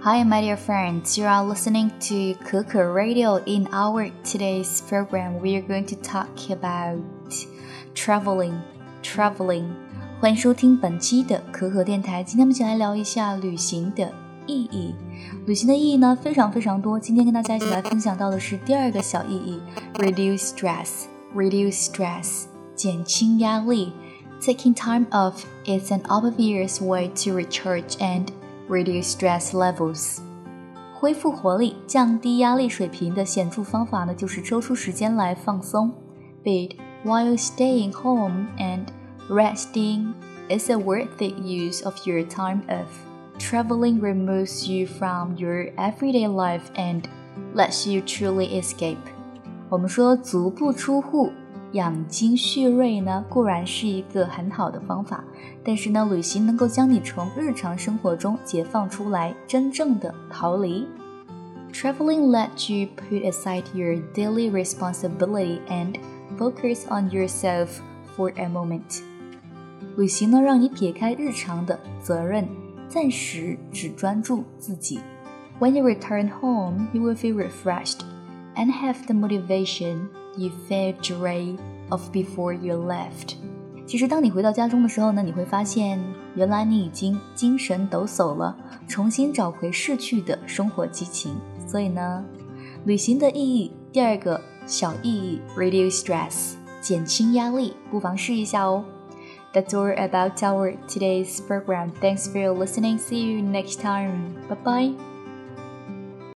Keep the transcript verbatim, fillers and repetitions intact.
Hi, my dear friends. You are listening to Keke Radio. In our today's program, we are going to talk about traveling. Traveling. 欢迎收听本期的可可电台。今天我们一起来聊一下旅行的意义。旅行的意义呢，非常非常多。今天跟大家一起来分享到的是第二个小意义 ：reduce stress. Reduce stress. 减轻压力。Taking time off is an obvious way to recharge and reduce stress levels. 恢复活力、降低压力水平的显著方法呢，就是抽出时间来放松。But while staying home and resting is a worthy use of your time off, traveling removes you from your everyday life and lets you truly escape. 我们说足不出户养精蓄锐呢，固然是一个很好的方法，但是呢，旅行能够将你从日常生活中解放出来，真正的逃离。Traveling lets you put aside your daily responsibility and focus on yourself for a moment. 旅行呢，让你撇开日常的责任，暂时只专注自己。When you return home, you will feel refreshed and have the motivation you felt joy of before you left. 其实当你回到家中的时候呢，你会发现原来你已经精神抖擞了，重新找回逝去的生活激情。所以呢，旅行的意义，第二个小意义 reduce stress 减轻压力，不妨试一下哦。That's all about our today's program. Thanks for listening. See you next time. Bye bye.